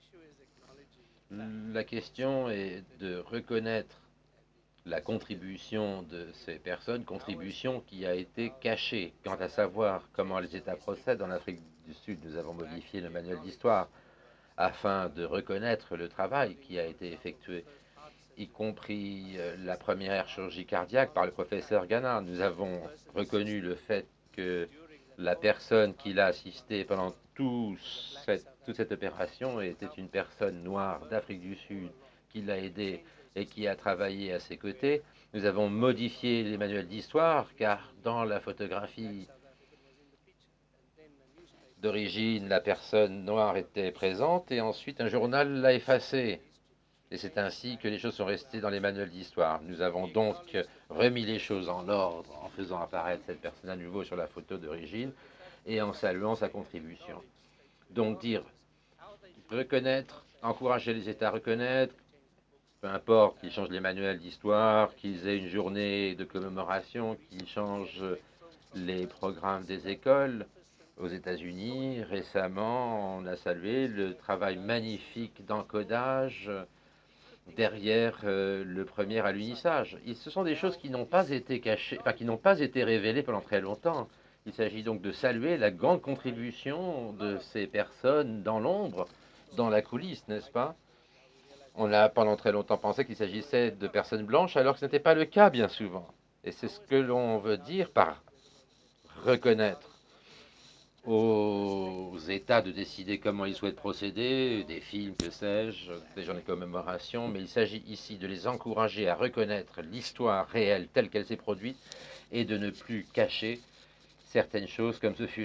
La question est de reconnaître la contribution de ces personnes, contribution qui a été cachée. Quant à savoir comment les États procèdent en Afrique du Sud, nous avons modifié le manuel d'histoire afin de reconnaître le travail qui a été effectué, y compris la première chirurgie cardiaque par le professeur Gana. Nous avons reconnu le fait que la personne qui l'a assisté pendant toute cette opération était une personne noire d'Afrique du Sud qui l'a aidé et qui a travaillé à ses côtés. Nous avons modifié les manuels d'histoire car dans la photographie d'origine, la personne noire était présente et ensuite un journal l'a effacé. Et c'est ainsi que les choses sont restées dans les manuels d'histoire. Nous avons donc remis les choses en ordre en faisant apparaître cette personne à nouveau sur la photo d'origine et en saluant sa contribution. Donc dire, reconnaître, encourager les États à reconnaître, peu importe qu'ils changent les manuels d'histoire, qu'ils aient une journée de commémoration, qu'ils changent les programmes des écoles. Aux États-Unis, récemment, on a salué le travail magnifique d'encodage derrière le premier alunissage. Ce sont des choses qui n'ont pas été cachées, enfin qui n'ont pas été révélées pendant très longtemps. Il s'agit donc de saluer la grande contribution de ces personnes dans l'ombre, dans la coulisse, n'est-ce pas? On a pendant très longtemps pensé qu'il s'agissait de personnes blanches, alors que ce n'était pas le cas bien souvent. Et c'est ce que l'on veut dire par reconnaître aux États de décider comment ils souhaitent procéder, des films, que sais-je, des journées de commémoration, mais il s'agit ici de les encourager à reconnaître l'histoire réelle telle qu'elle s'est produite et de ne plus cacher certaines choses comme ce fut